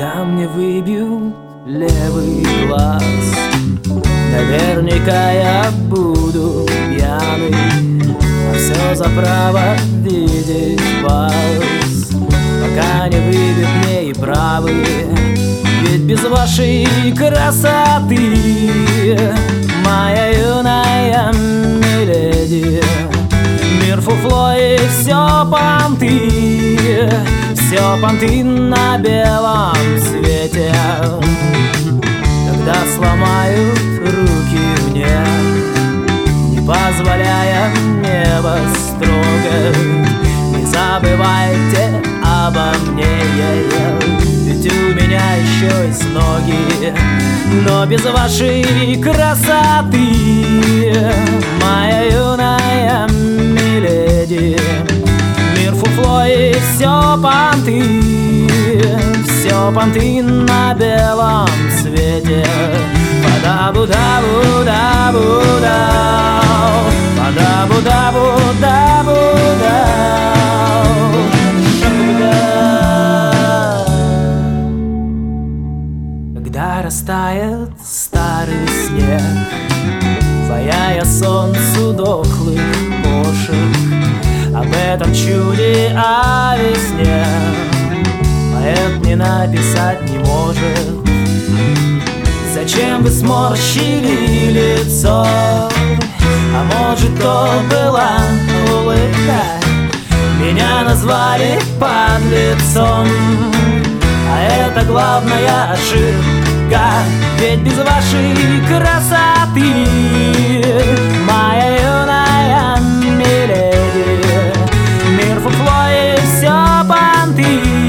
Когда мне выбьют левый глаз, наверняка я буду пьяный, а все за право видеть вас, пока не выбьют мне и правый. Ведь без вашей красоты, моя юная миледи, мир фуфло и все понты на белом свете. Когда сломают руки мне, не позволяя небо строго, не забывайте обо мне, ведь у меня еще есть ноги. Но без вашей красоты, моя юная миледи, мир фуфло и все понты на белом свете. Падабу-дабу-дабу-дау, падабу-дабу-дабу-дау, шабу-дау. Когда растает старый снег, ваяя солнцу дохлых кошек, об этом чуде, о весне поэт не написать не может. Зачем вы сморщили лицо? А может, то была улыбка? Меня назвали подлецом, а это главная ошибка. Ведь без вашей красоты, моя юная миледи, мир фуфло и все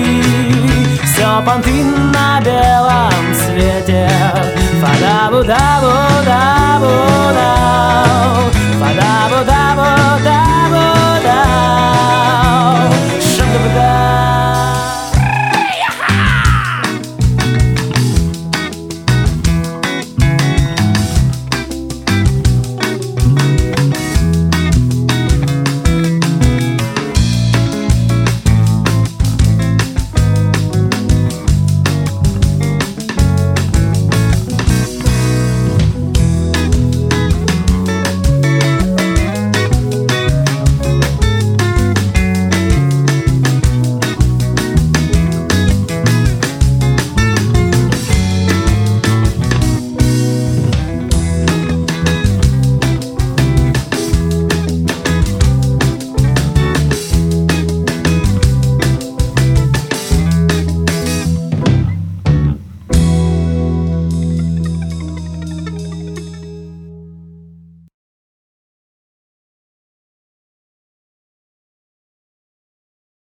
понты на белом свете. Падабу-да.